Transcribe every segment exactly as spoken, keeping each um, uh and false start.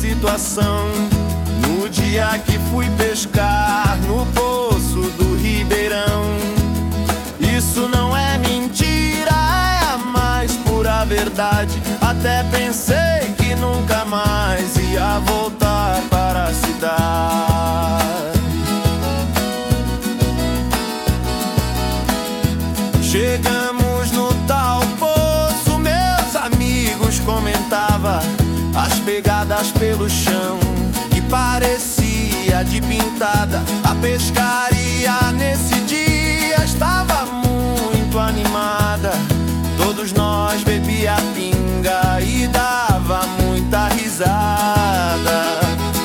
situação. No dia que fui pescar no poço do Ribeirão. Isso não é mentira, é a mais pura verdade. Até pensei que nunca mais ia voltar para a cidade. Chegamos no tal poço, meus amigos comentavam as pegadas pelo chão, que parecia de pintada. A pescaria nesse dia estava muito animada. Todos nós bebia pinga e dava muita risada.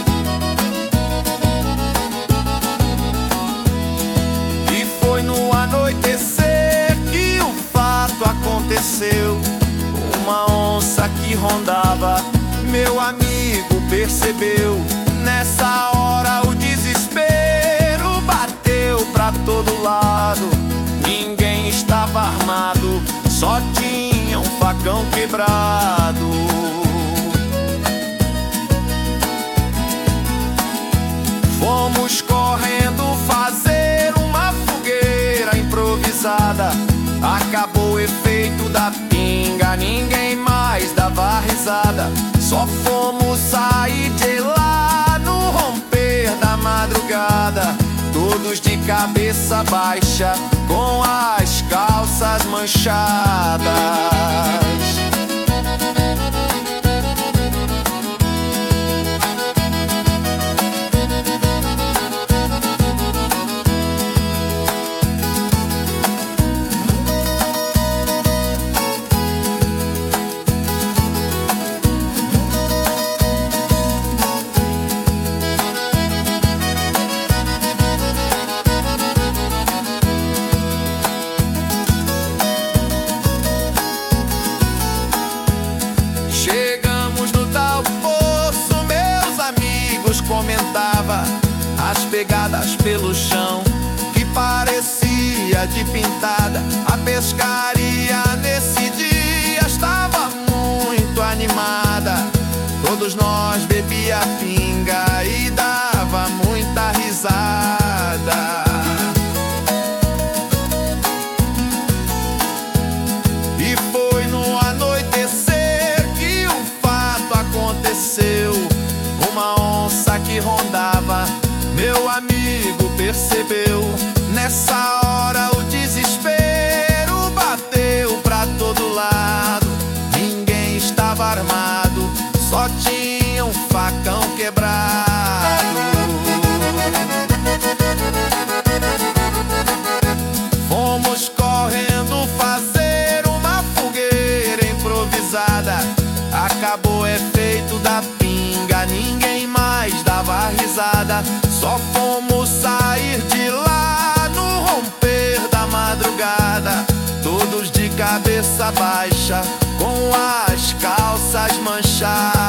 E foi no anoitecer que o fato aconteceu. Uma onça que rondava, meu amigo percebeu. Nessa hora o desespero bateu pra todo lado. Ninguém estava armado, só tinha um facão quebrado. Fomos correndo fazer uma fogueira improvisada. Acabou o efeito da pinga, ninguém mais dava risada. Só fomos sair de lá no romper da madrugada, todos de cabeça baixa, com as calças manchadas. Comentava as pegadas pelo chão, que parecia de pintada. A pescaria nesse dia estava muito animada. Todos nós bebia pinga e dava muita risada. E foi no anoitecer que o fato aconteceu. Uma onça que rondava, meu amigo percebeu. Nessa hora o desespero bateu pra todo lado. Ninguém estava armado, só tinha um facão quebrado. Fomos correndo fazer uma fogueira improvisada. Acabou o efeito da pinga, ninguém mais dava risada. Só fomos sair de lá no romper da madrugada, todos de cabeça baixa, com as calças manchadas.